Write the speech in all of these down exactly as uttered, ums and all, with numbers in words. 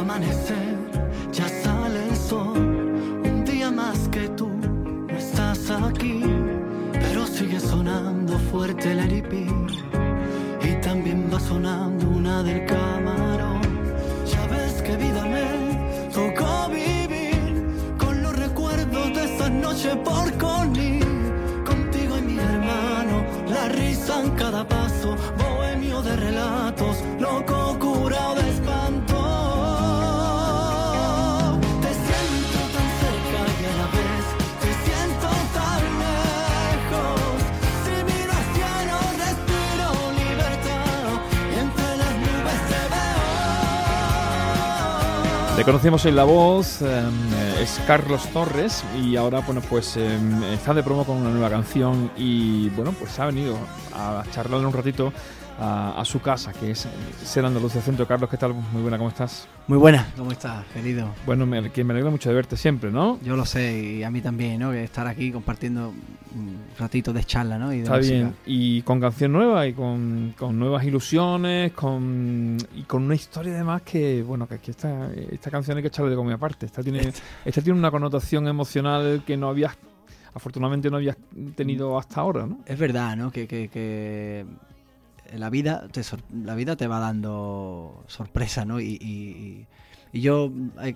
amanecer, ya sale el sol. Un día más que tú no estás aquí, pero sigue sonando fuerte el eripí. Y también va sonando una del Camarón. Ya ves qué vida me tocó vivir, con los recuerdos de esas noches por Conil. Contigo y mi hermano, la risa en cada paso, bohemio de relatos, loco curado de espanto. Te siento tan cerca y a la vez te siento tan lejos. Si miro al cielo respiro libertad y entre las nubes te veo. Le conocemos en la voz, eh, es Carlos Torres y ahora bueno pues eh, está de promo con una nueva canción y bueno pues ha venido a charlarle un ratito a, a su casa, que es Ser Andalucía Centro. Carlos, ¿qué tal? Muy buena, ¿cómo estás? Muy buena, ¿cómo estás, querido? Bueno, me, que me alegra mucho de verte siempre, ¿no? Yo lo sé, y a mí también, ¿no? Que estar aquí compartiendo un ratito de charla, ¿no? Y de Está música. bien, y con canción nueva y con, con nuevas ilusiones, con y con una historia además que, bueno, que aquí esta, esta canción hay que echarle de comida aparte. Esta tiene, esta tiene una connotación emocional que no habías, afortunadamente no habías tenido hasta ahora, ¿no? Es verdad, ¿no? Que, que, que la vida te sor- la vida te va dando sorpresa, ¿no? Y, y, y yo, hay,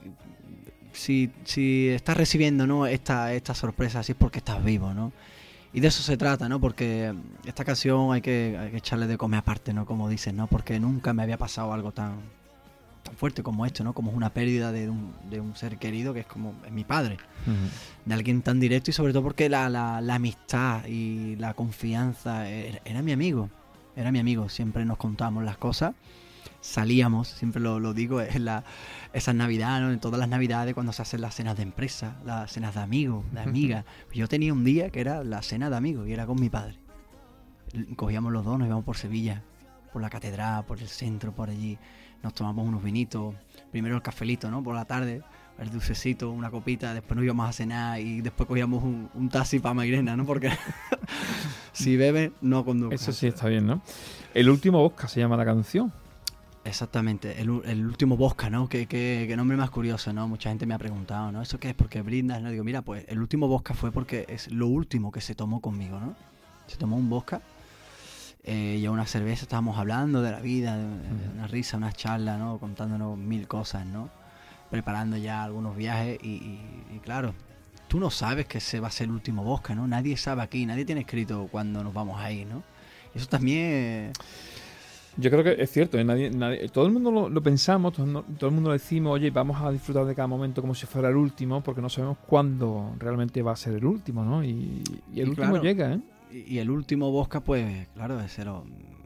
si, si estás recibiendo, ¿no? esta, esta sorpresa, así es porque estás vivo, ¿no? Y de eso se trata, ¿no? Porque esta canción hay que, hay que echarle de comer aparte, ¿no? Como dices, ¿no? Porque nunca me había pasado algo tan, tan fuerte como esto, ¿no? Como es una pérdida de un, de un ser querido que es como es mi padre. Uh-huh. De alguien tan directo y sobre todo porque la, la, la amistad y la confianza era, era mi amigo. Era mi amigo, siempre nos contábamos las cosas, salíamos, siempre lo, lo digo, en la, esas navidades, ¿no? En todas las navidades cuando se hacen las cenas de empresa, las cenas de amigos, de amigas. Yo tenía un día que era la cena de amigos y era con mi padre. Cogíamos los dos, nos íbamos por Sevilla, por la catedral, por el centro, por allí. Nos tomamos unos vinitos, primero el cafelito, ¿no? Por la tarde, el dulcecito, una copita, después nos íbamos a cenar y después cogíamos un, un taxi para Mairena, ¿no? Porque si bebe, no conduzca. Eso sí está bien, ¿no? El último Bosca se llama la canción. Exactamente, el, el último Bosca, ¿no? Que, que, que nombre más curioso, ¿no? Mucha gente me ha preguntado, ¿no? ¿Eso qué es? ¿Porque brindas? No digo, mira, pues el último Bosca fue porque es lo último que se tomó conmigo, ¿no? Se tomó un Bosca eh, y a una cerveza estábamos hablando de la vida, de, de una risa, unas charlas, ¿no? Contándonos mil cosas, ¿no? Preparando ya algunos viajes y, y, y claro, tú no sabes que ese va a ser el último Bosca, ¿no? Nadie sabe aquí, nadie tiene escrito cuándo nos vamos a ir, ¿no? Eso también... Eh, Yo creo que es cierto, ¿eh? nadie, nadie, todo el mundo lo, lo pensamos, todo, todo el mundo lo decimos, oye, vamos a disfrutar de cada momento como si fuera el último, porque no sabemos cuándo realmente va a ser el último, ¿no? Y, y el y último claro, llega, ¿eh? Y, y el último Bosca, pues, claro, ese era,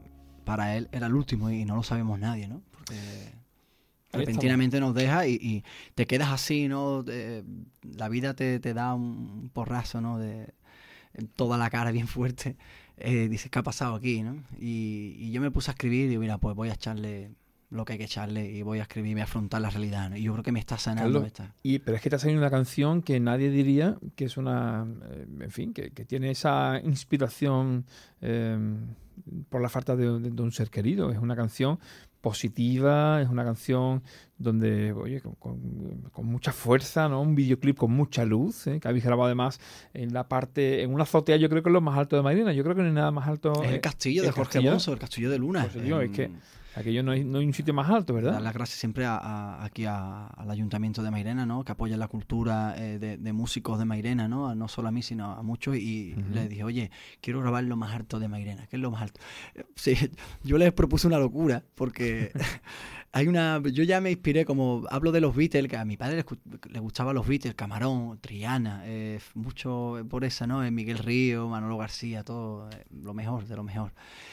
para él era el último y no lo sabemos nadie, ¿no? Porque repentinamente nos deja y, y te quedas así, ¿no? De, la vida te, te da un porrazo, ¿no? De toda la cara bien fuerte. Eh, dices, ¿qué ha pasado aquí, no? Y, y yo me puse a escribir y digo, mira, pues voy a echarle lo que hay que echarle y voy a escribir y voy a afrontar la realidad, ¿no? Y yo creo que me está sanando. Carlos, esta. Y, pero es que te ha salido una canción que nadie diría que es una... Eh, en fin, que, que tiene esa inspiración eh, por la falta de, de, de un ser querido. Es una canción positiva, es una canción donde, oye, con, con, con mucha fuerza, ¿no? Un videoclip con mucha luz, ¿eh? Que habéis grabado además en la parte, en una azotea, yo creo que es lo más alto de Mairena. Yo creo que no hay nada más alto. Es el eh, castillo de Jorge Alonso, el castillo de Luna. Pues digo, eh, es que aquello no hay, no hay un sitio más alto, ¿verdad? Dar las gracias siempre a, a, aquí a, al Ayuntamiento de Mairena, ¿no? Que apoya la cultura eh, de, de músicos de Mairena, ¿no? No solo a mí, sino a muchos. Y uh-huh. les dije, oye, quiero grabar lo más alto de Mairena. ¿Qué es lo más alto? Sí, yo les propuse una locura, porque hay una... Yo ya me inspiré, como hablo de los Beatles, que a mi padre le, le gustaban los Beatles, Camarón, Triana, eh, mucho por esa, ¿no? Miguel Río, Manolo García, todo, eh, lo mejor de lo mejor.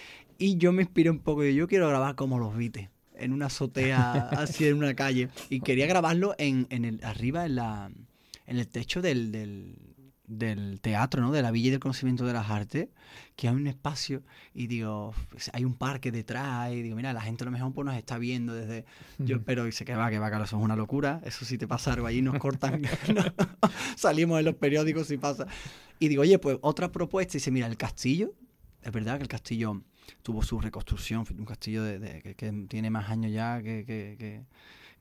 Y yo me inspiré un poco, y yo quiero grabar como los Beatles, en una azotea, así en una calle. Y quería grabarlo en, en el, arriba, en la en el techo del, del, del teatro, ¿no? De la Villa del Conocimiento de las Artes, que hay un espacio, y digo, hay un parque detrás, y digo, mira, la gente a lo mejor pues, nos está viendo desde... Yo espero, y sé que va, que va, que eso es una locura, eso sí te pasa algo, allí nos cortan, ¿no? Salimos en los periódicos y pasa. Y digo, oye, pues otra propuesta, y dice, mira, el castillo, es verdad que el castillo tuvo su reconstrucción, un castillo de, de, que, que tiene más años ya que, que, que,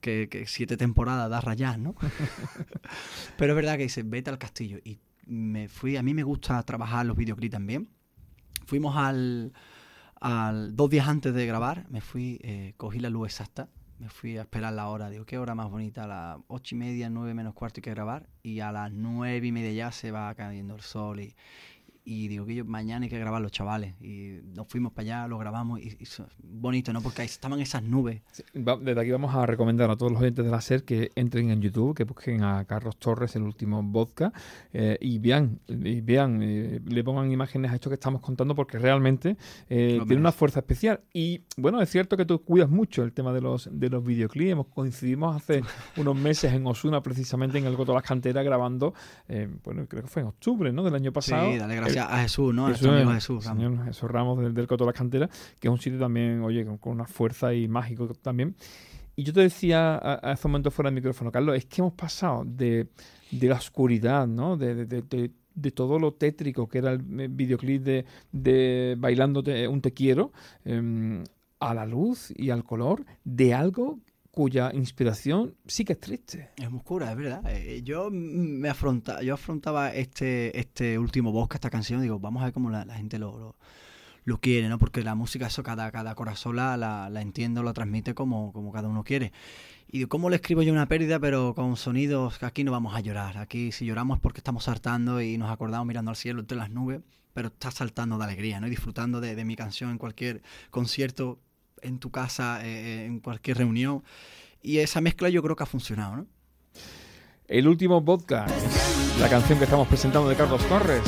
que, que siete temporadas da rayar, ¿no? Pero es verdad que dice, vete al castillo. Y me fui, a mí me gusta trabajar los videoclips también. Fuimos al, al dos días antes de grabar, me fui, eh, cogí la luz exacta, me fui a esperar la hora. Digo, ¿qué hora más bonita? A las ocho y media, nueve menos cuarto hay que grabar. Y a las nueve y media ya se va cayendo el sol. Y, y digo que yo, mañana hay que grabar los chavales. Y nos fuimos para allá, lo grabamos. Y, y bonito, ¿no? Porque ahí estaban esas nubes. Sí, va, desde aquí vamos a recomendar a todos los oyentes de la SER que entren en YouTube, que busquen a Carlos Torres, el último vodka, eh, y vean, y vean eh, le pongan imágenes a esto que estamos contando, porque realmente eh, tiene una fuerza especial. Y bueno, es cierto que tú cuidas mucho el tema de los de los videoclips. Hemos coincidimos hace unos meses en Osuna, precisamente en el Coto de las Canteras, grabando, eh, bueno, creo que fue en octubre, ¿no?, del año pasado. Sí, dale gracias a Jesús, ¿no? A Jesús, nuestro amigo Jesús. Señor Jesús Ramos del, del Coto de las Canteras, que es un sitio también, oye, con, con una fuerza y mágico también. Y yo te decía a, a ese momento fuera del micrófono, Carlos, es que hemos pasado de, de la oscuridad, ¿no?, de, de, de, de, de todo lo tétrico que era el videoclip de, de Bailando te, un te quiero, eh, a la luz y al color de algo cuya inspiración sí que es triste. Es muy oscura, es verdad. Eh, yo me afronta, yo afrontaba este, este último Vodka, esta canción, digo, vamos a ver cómo la, la gente lo, lo, lo quiere, ¿no? Porque la música, eso, cada, cada corazón la, la, la entiende, la transmite como, como cada uno quiere. Y digo, ¿cómo le escribo yo una pérdida, pero con sonidos que aquí no vamos a llorar? Aquí si lloramos es porque estamos saltando y nos acordamos mirando al cielo entre las nubes, pero estás saltando de alegría, ¿no? Y disfrutando de, de mi canción en cualquier concierto, en tu casa, eh, en cualquier reunión. Y esa mezcla yo creo que ha funcionado, ¿no? El último vodka, la canción que estamos presentando de Carlos Torres.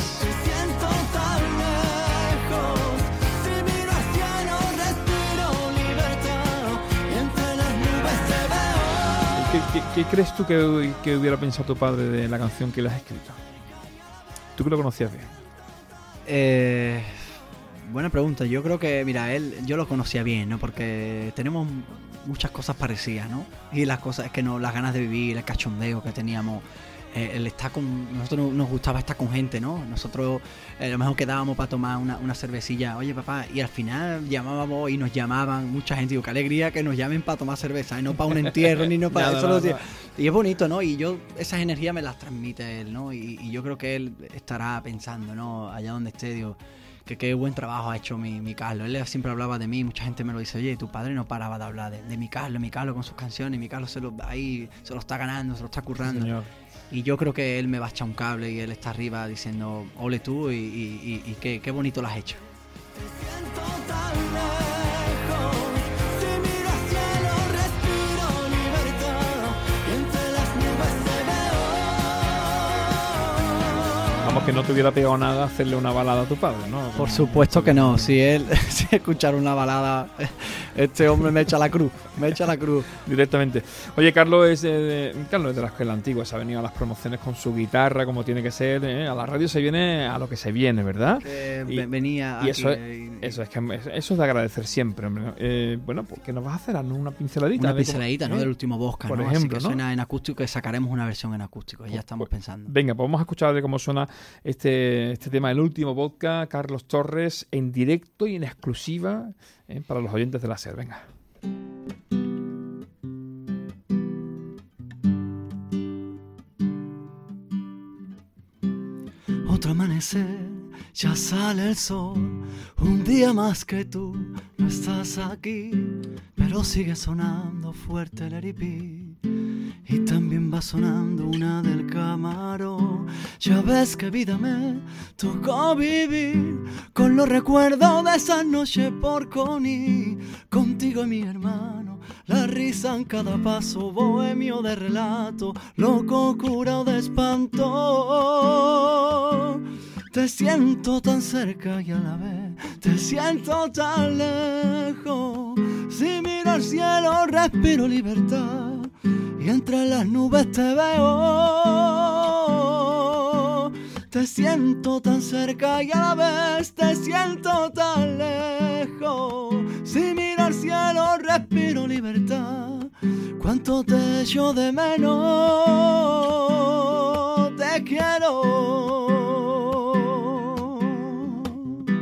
¿Qué, qué, qué crees tú que, que hubiera pensado tu padre de la canción que le has escrito? ¿Tú que lo conocías bien? Eh... Buena pregunta. Yo creo que, mira, él, yo lo conocía bien, ¿no? Porque tenemos muchas cosas parecidas, ¿no? Y las cosas es que no, las ganas de vivir, el cachondeo que teníamos, eh, el estar con, nosotros nos gustaba estar con gente, ¿no? Nosotros eh, a lo mejor quedábamos para tomar una, una cervecilla, oye papá, y al final llamábamos y nos llamaban mucha gente, digo, qué alegría que nos llamen para tomar cerveza, y no para un entierro, ni no para nada, eso. nada, Lo nada. Y es bonito, ¿no? Y yo, esas energías me las transmite él, ¿no? Y, y yo creo que él estará pensando, ¿no? Allá donde esté, digo, que qué buen trabajo ha hecho mi, mi Carlos. Él siempre hablaba de mí, mucha gente me lo dice, oye, tu padre no paraba de hablar de, de mi Carlos, mi Carlos con sus canciones, mi Carlos se lo, ahí se lo está ganando, se lo está currando. Señor. Y yo creo que él me va a echar un cable y él está arriba diciendo, ole tú, y, y, y, y qué, qué bonito lo has hecho. Que no te hubiera pegado nada hacerle una balada a tu padre, ¿no? Por supuesto que no. Si él si escuchara una balada, este hombre me echa la cruz, me echa la cruz. Directamente. Oye, Carlos es, eh, Carlos es de la escuela antigua, se ha venido a las promociones con su guitarra, como tiene que ser, ¿eh? A la radio se viene a lo que se viene, ¿verdad? Que y, venía y aquí, eso es, y, eso es que eso es de agradecer siempre, hombre. Eh, bueno, pues que nos vas a hacer una pinceladita. Una pinceladita, ¿no? ¿eh? Del último Vodka, Por ¿no? ejemplo, Así que ¿no? suena en acústico, que sacaremos una versión en acústico, ya estamos pues, pensando. Venga, pues vamos a escuchar de cómo suena este, este tema, el último Vodka, Carlos Torres, en directo y en exclusiva, ¿eh? Para los oyentes de la SER. Venga. Otro amanecer, ya sale el sol, un día más que tú no estás aquí, pero sigue sonando fuerte el eripí, y también va sonando una del Camarón. Ya ves que vida me tocó vivir, con los recuerdos de esa noche por Conil, contigo y mi hermano, la risa en cada paso, bohemio de relato, loco curado de espanto. Te siento tan cerca y a la vez te siento tan lejos. Si miro al cielo respiro libertad y entre las nubes te veo. Te siento tan cerca y a la vez te siento tan lejos. Si miro al cielo respiro libertad. Cuánto te echo de menos. Te quiero.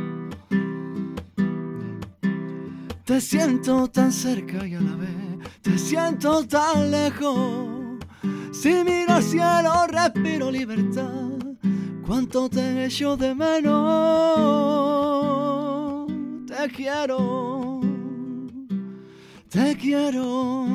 Te siento tan cerca y a la vez te Te siento tan lejos. Si miro al cielo, respiro libertad. Cuánto te echo de menos. Te quiero, te quiero.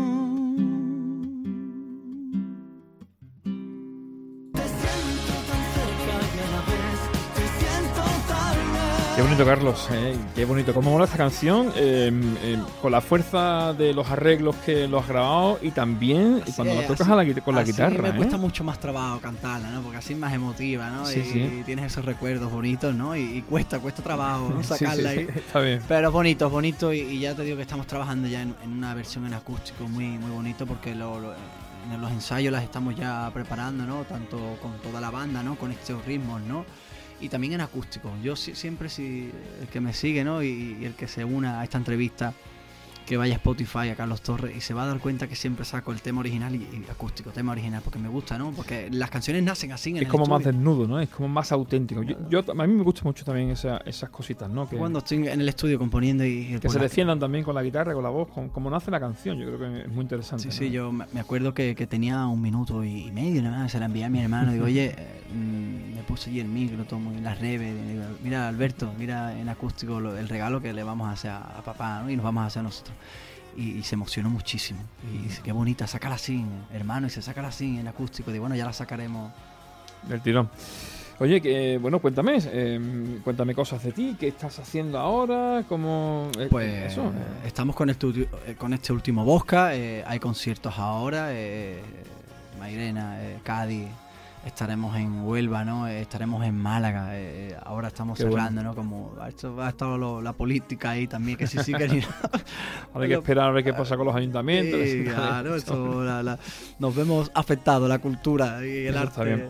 Te siento tan cerca y a la vez te siento tan lejos. Qué bonito, Carlos, eh, qué bonito. ¿Cómo mola esta canción? Eh, eh, con la fuerza de los arreglos que lo has grabado y también Así cuando es, la tocas así- a la, gui- con la así guitarra. me ¿eh? cuesta mucho más trabajo cantarla, ¿no? Porque así es más emotiva, ¿no? Sí, y sí. tienes esos recuerdos bonitos, ¿no? Y, y cuesta, cuesta trabajo, ¿no? Sí, sí, Sacarla sí, ahí. está bien. Pero es bonito, es bonito y, y ya te digo que estamos trabajando ya en, en una versión en acústico muy, muy bonito porque lo, lo- en los ensayos las estamos ya preparando, ¿no? Tanto con toda la banda, ¿no? Con estos ritmos, ¿no? Y también en acústico. Yo si- siempre, si el que me sigue, ¿no? Y, y el que se una a esta entrevista, que vaya a Spotify, a Carlos Torres, y se va a dar cuenta que siempre saco el tema original y, y acústico, tema original, porque me gusta, ¿no? Porque las canciones nacen así en Es el como más estudio. desnudo, ¿no? Es como más auténtico. Yo, yo- a mí me gustan mucho también esa- esas cositas, ¿no? Que, Cuando estoy en el estudio componiendo y... y que por se la- defiendan también con la guitarra, con la voz, con cómo nace la canción. Yo creo que es muy interesante. Sí, ¿no? sí, yo me me acuerdo que, que tenía un minuto y medio, nada más, se la envié a mi hermano. Digo, oye, eh, mm, me puse allí el micro, tomo en las redes. Digo, mira, Alberto, mira en acústico lo- el regalo que le vamos a hacer a, a papá, ¿no? Y nos vamos a hacer nosotros. Y, y se emocionó muchísimo. Y dice, qué bonita, sácala así, hermano. Y se sácala así en acústico. Digo, bueno, ya la sacaremos. Del tirón. Oye, que, bueno, cuéntame, eh, cuéntame cosas de ti, qué estás haciendo ahora, cómo... eh, Pues eso, eh. estamos con este, ulti- eh, con este último Bosca, eh, hay conciertos ahora, eh, Mairena, eh, Cádiz, estaremos en Huelva, ¿no? Eh, estaremos en Málaga, eh, ahora estamos Qué cerrando, ¿no? Como esto ha estado lo- la política ahí también, que sí, sí, que ni Ahora hay que esperar a ver qué pasa con los ayuntamientos. Sí, claro, esto, la- la- nos vemos afectados, la cultura y el Eso arte. está bien.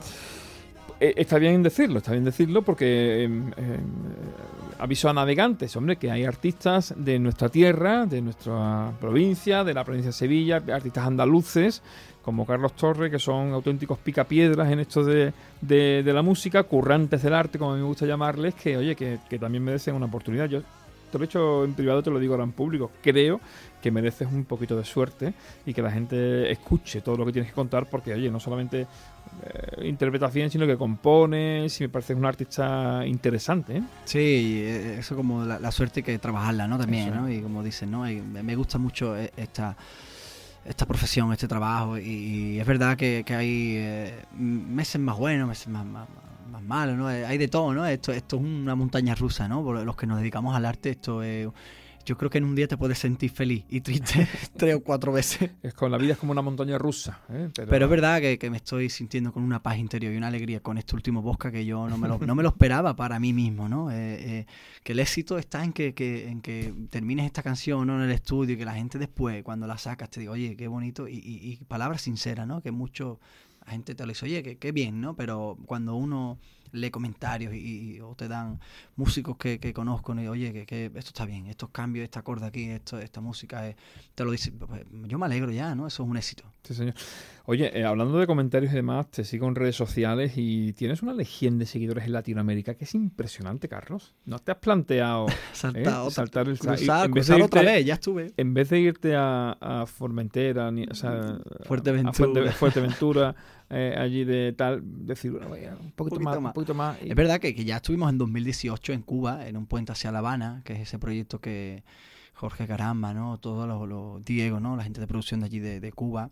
Eh, está bien decirlo, está bien decirlo porque eh, eh, aviso a navegantes, hombre, que hay artistas de nuestra tierra, de nuestra provincia, de la provincia de Sevilla, artistas andaluces como Carlos Torres, que son auténticos picapiedras en esto de, de, de la música, currantes del arte, como a mí me gusta llamarles, que oye, que, que también merecen una oportunidad. Yo te lo he hecho en privado, te lo digo ahora en público. Creo que mereces un poquito de suerte y que la gente escuche todo lo que tienes que contar, porque oye, no solamente eh, interpretas bien, sino que compones y me parece un artista interesante, ¿eh? Sí, eh, eso como la, la suerte hay que trabajarla, ¿no? También, Eso es. ¿no? Y como dicen, ¿no? Y me me gusta mucho eh, esta esta profesión, este trabajo y, y es verdad que, que hay eh, meses más buenos, meses más, más, más malos, ¿no? Eh, Hay de todo, ¿no? Esto, esto es una montaña rusa, ¿no? Por los que nos dedicamos al arte, esto es... Yo creo que en un día te puedes sentir feliz y triste tres o cuatro veces. Es con la vida es como una montaña rusa, ¿eh? Pero, Pero es verdad que, que me estoy sintiendo con una paz interior y una alegría con este último Bosca que yo no me lo, no me lo esperaba para mí mismo, ¿no? Eh, eh, que el éxito está en que, que, en que termines esta canción, ¿no? En el estudio y que la gente después, cuando la sacas, te diga, oye, qué bonito. Y, y, y palabras sinceras, ¿no? Que mucho la gente te lo dice, oye, qué, qué bien, ¿no? Pero cuando uno lee comentarios y, y- o te dan músicos que, que conozco, ¿no? Y, oye, que, que esto está bien, estos cambios, este acorde aquí, esto, esta música, es- te lo dice, pues, yo me alegro ya, ¿no? Eso es un éxito. Sí, señor. Oye, eh, hablando de comentarios y demás, te sigo en redes sociales y tienes una legión de seguidores en Latinoamérica que es impresionante, Carlos. ¿No te has planteado Saltar, eh, otra- saltar el cruzar, en vez de cruzar otra irte- vez, ya estuve. En vez de irte a, a Formentera, ni, o sea, Fuerteventura. a Fuerte- Fuerteventura, eh, allí de tal, decir, bueno, vaya, un poquito, poquito más, más. un poquito más. y- Es verdad que, que ya estuvimos en dos mil dieciocho en Cuba, en un puente hacia La Habana, que es ese proyecto que Jorge Caramba, ¿no? Todos los, los Diego, ¿no? La gente de producción de allí de, de Cuba,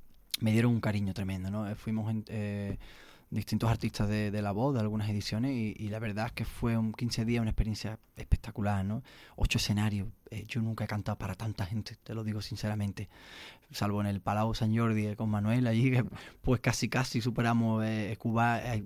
me dieron un cariño tremendo, ¿no? Eh, Fuimos en, eh, distintos artistas de, de La Voz, de algunas ediciones, y, y la verdad es que fue un quince días, una experiencia espectacular, ¿no? Ocho escenarios. Eh, yo nunca he cantado para tanta gente, te lo digo sinceramente. Salvo en el Palau San Jordi eh, con Manuel allí, que pues casi casi superamos eh, Cuba. eh,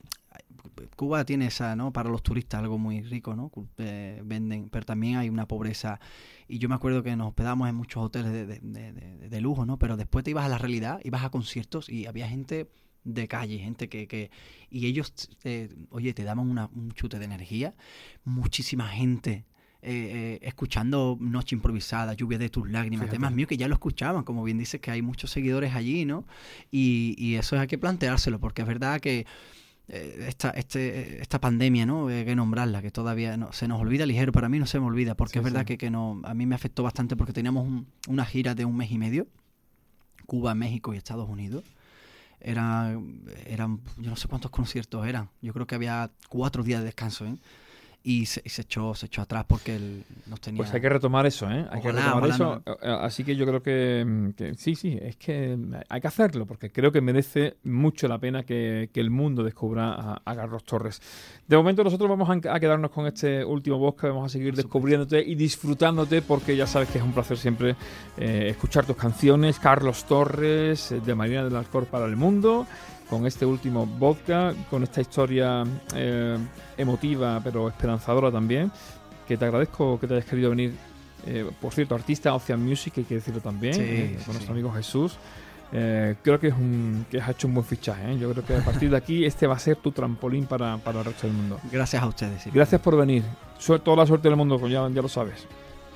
Cuba tiene esa, ¿no? Para los turistas algo muy rico, ¿no? Cu- eh, venden, pero también hay una pobreza. Y yo me acuerdo que nos hospedamos en muchos hoteles de, de, de, de- de lujo, ¿no? Pero después te ibas a la realidad, ibas a conciertos y había gente de calle, gente que... que y ellos, eh, oye, te daban una, un chute de energía. Muchísima gente eh, eh, escuchando Noche Improvisada, Lluvia de tus lágrimas, Fíjate. temas míos que ya lo escuchaban, como bien dices que hay muchos seguidores allí, ¿no? Y, y eso hay que planteárselo, porque es verdad que eh, esta, este, esta pandemia, ¿no? Hay que nombrarla, que todavía no, se nos olvida ligero, para mí no se me olvida, porque sí, es verdad sí. que, que no, a mí me afectó bastante porque teníamos un, una gira de un mes y medio, Cuba, México y Estados Unidos. Era, eran, yo no sé cuántos conciertos eran, yo creo que había cuatro días de descanso, ¿eh? Y se, se echó se echó atrás porque él nos tenía... Pues hay que retomar eso, ¿eh? Hay ojalá, que retomar eso. No. Así que yo creo que, que sí, sí, es que hay que hacerlo porque creo que merece mucho la pena que, que el mundo descubra a, a Carlos Torres. De momento nosotros vamos a, a quedarnos con este último podcast, vamos a seguir descubriéndote y disfrutándote porque ya sabes que es un placer siempre eh, escuchar tus canciones. Carlos Torres, de Marina del Alcor para el mundo, con este último vodka, con esta historia eh, emotiva pero esperanzadora también, que te agradezco que te hayas querido venir. Eh, por cierto, artista Ocean Music, hay que decirlo también, sí, eh, con sí. nuestro amigo Jesús. Eh, creo que es un que has hecho un buen fichaje, ¿eh? Yo creo que a partir de aquí este va a ser tu trampolín para, para el resto del mundo. Gracias a ustedes. Sí. Gracias por venir. Suerte, toda la suerte del mundo, ya, ya lo sabes.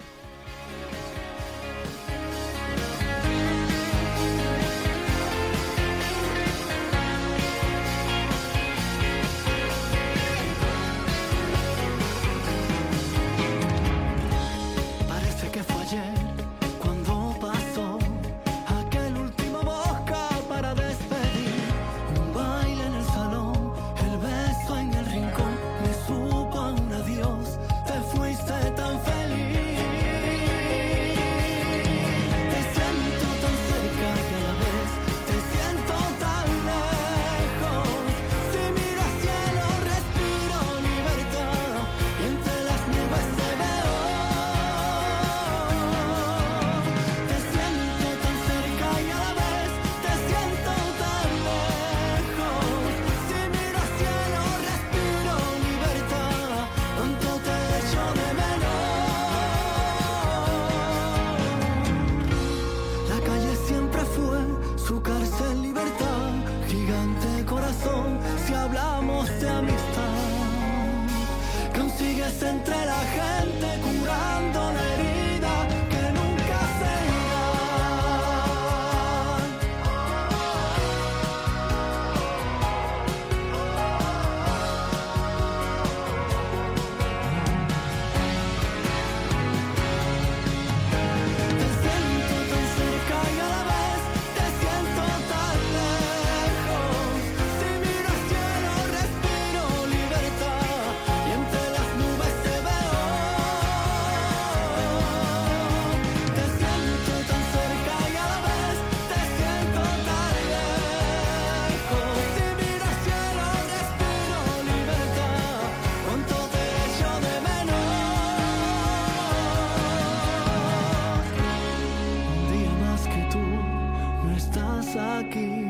Entre la gente curando la herida que nunca se Te siento tan cerca y a la vez te siento tan lejos. Si miro al cielo respiro libertad y entre las nubes te veo. Te siento tan cerca y a la vez te siento tan lejos. Si miro al cielo respiro libertad. Cuánto te echo de menos. Un día más que tú no estás aquí.